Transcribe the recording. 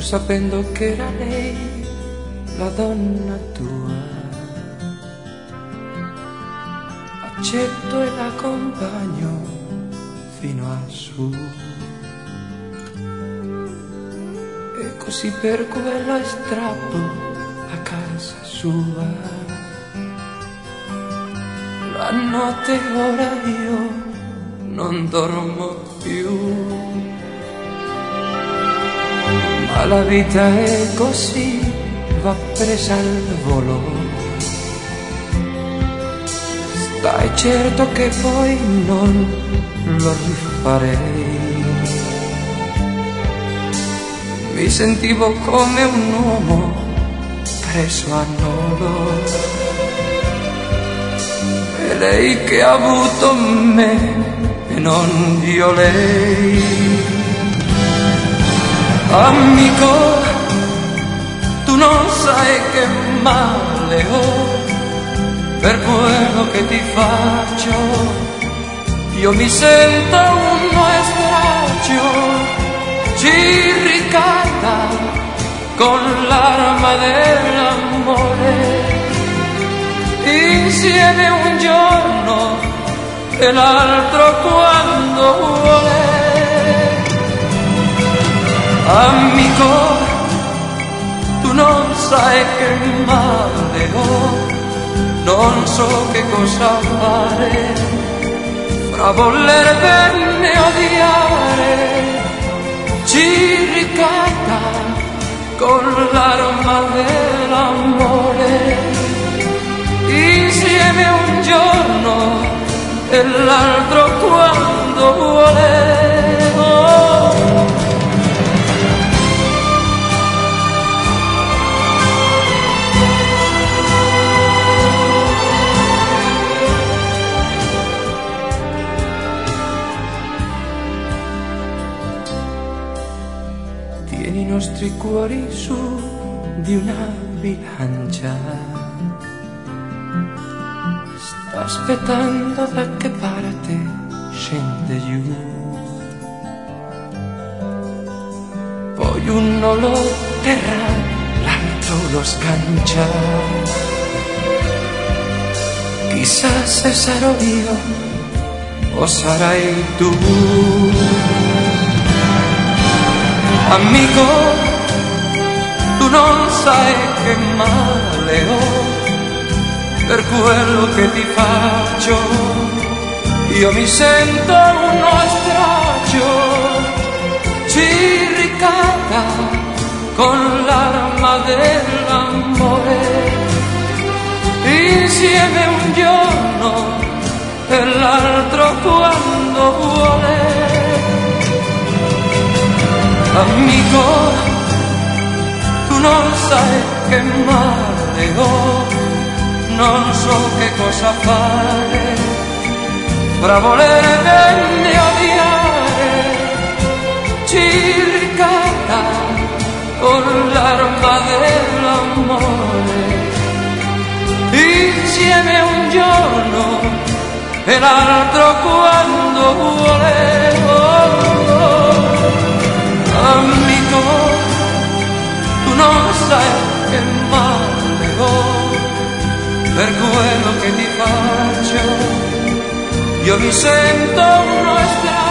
sapendo che era lei la donna tua. Accetto e l'accompagno fino a su. E così per quella strappo a casa sua. La notte ora io non dormo più. Ma la vita è così, va presa al volo. Stai certo che poi non lo rifarei. Mi sentivo come un uomo preso a nodo. E lei che ha avuto me e non io lei. Amico, tu non sai che male ho per quello che ti faccio. Io mi sento uno straccio, ci ricada con l'arma dell'amore. Insieme un giorno e l'altro quando vuole. Amico, tu non sai che male ho, non so che cosa fare fra voler bene e odiare. Ci ricada con l'arma dell'amore. Insieme un giorno e l'altro quando vuole. Tieni i nostri cuori su di una bilancia. Sta aspettando da che parte scende giù. Poi uno lo terrà, l'altro lo sgancia. Chissà se sarò io o sarai tu. Amico, tu non sai che male ho per quello che ti faccio. Io mi sento uno straccio, ci ricada con l'arma dell'amore. Insieme un giorno e l'altro quando vuole. Amico, tu non sai che male ho, non so che cosa fare fra volere bene e odiare. Ci ricada con l'arma dell'amore. Insieme un giorno e l'altro quando vuole. Amico, tu non sai che male ho per quello che ti faccio. Io mi sento uno strano.